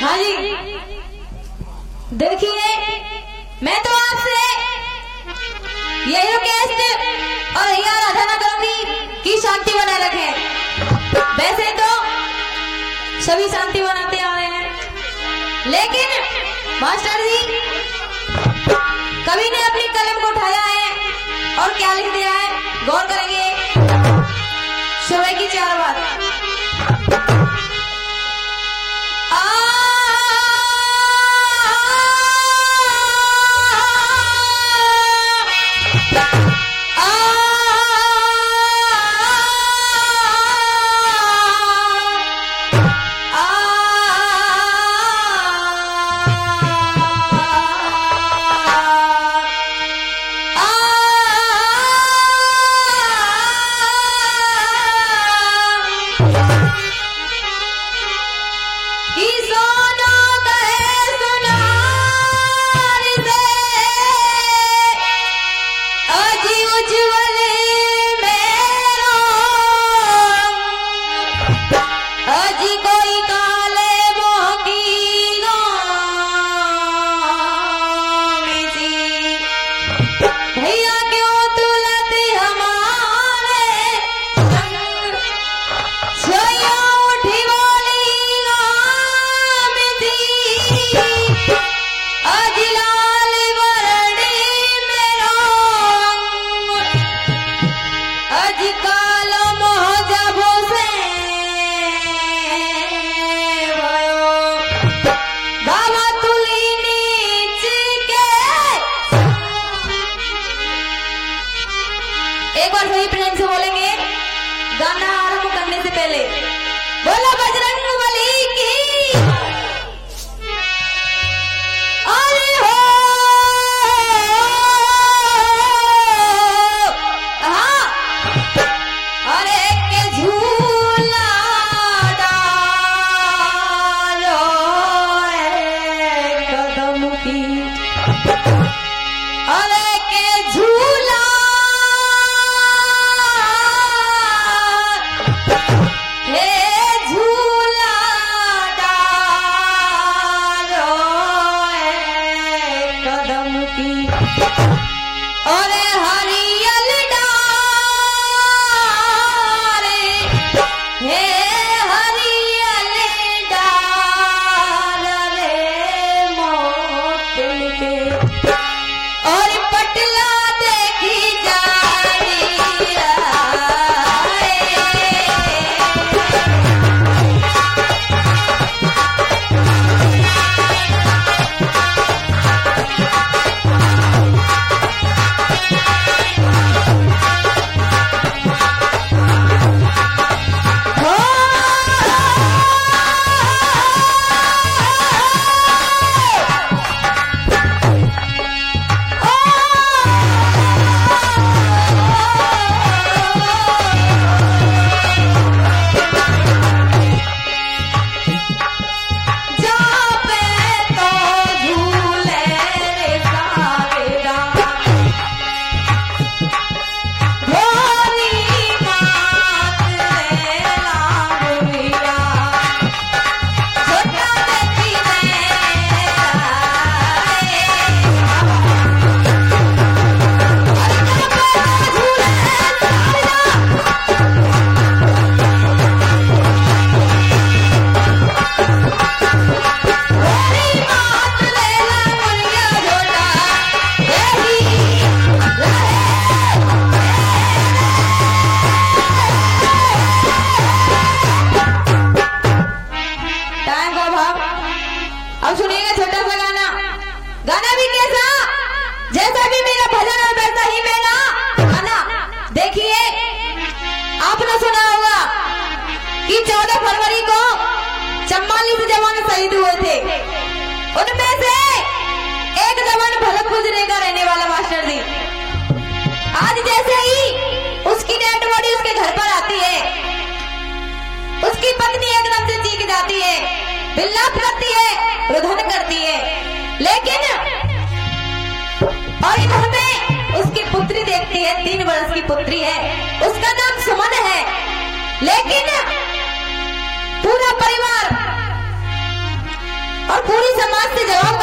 हाँ जी, देखिए मैं तो आपसे यही रिक्वेस्ट और यही आराधना करूंगी कि शांति बनाए रखें। वैसे तो सभी शांति बनाते आ रहे हैं, लेकिन मास्टर जी कवि ने अपनी कलम को उठाया है और क्या लिख दिया है, गौर करेंगे। सुबह की 4 बार शहीद हुए थे, उनमें से एक जवान भलक गुजरे का रहने वाला मास्टर जी आज जैसे ही उसकी डेड बॉडी उसके घर पर आती है, उसकी पत्नी एकदम से चीख जाती है, बिल्लाप करती है, रुदन करती है, लेकिन और इधर में उसकी पुत्री देखती है, 3 वर्ष की पुत्री है, उसका नाम सुमन है, लेकिन पूरा परिवार और पूरी समाज से जवाब